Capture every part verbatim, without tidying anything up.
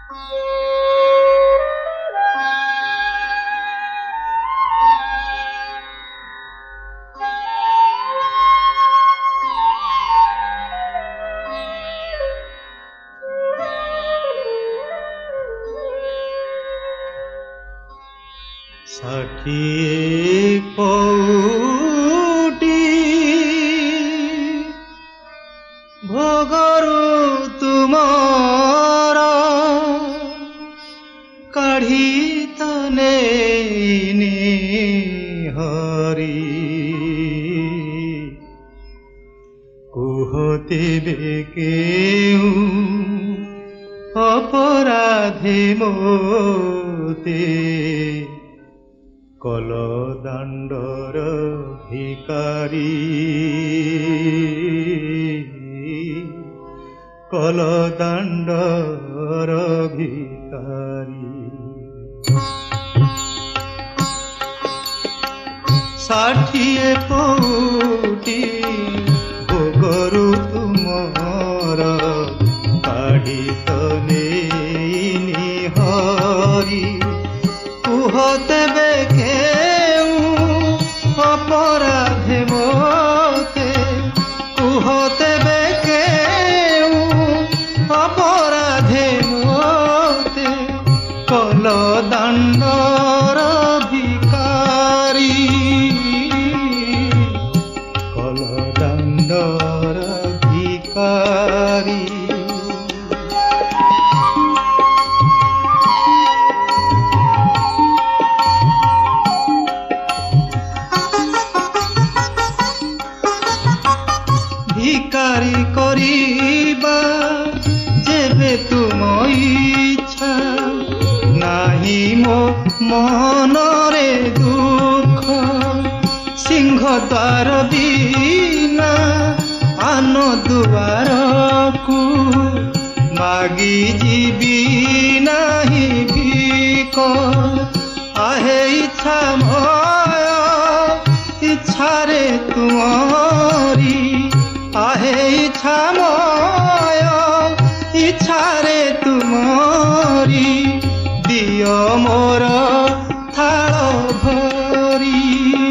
षाठिए पौटी भोगरु तुमार काढ़ी तने हरी कुहते बेकेऊ अपराधे मोते कल दांडर भिकारी कल दांडर भिकारी षाठिए पौटी भोगरु तुमर काढ़ी तने हरी कुहते अपराधे मोते कुहते बेकेऊ अपराधे मोते कल दांडर भिकारी कल दांडर भिकारी भिकारी करिबा जेबे तुम इच्छा नाही मो मनरे दुख सिंह द्वार बिना आन दुआर को मागी जीवी नाही भिक आहे इच्छा मय इच्छा रे तुमरी आहे इच्छा मय इच्छा रे तुमरी दियो मोर थाल भरी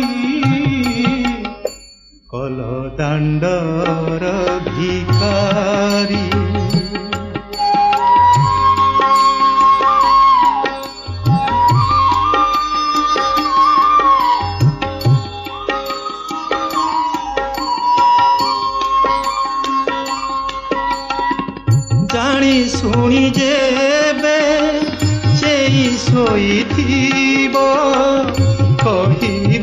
कल दांडर भिकारी जानी सुनी जेबे चेई सोई थीबो कही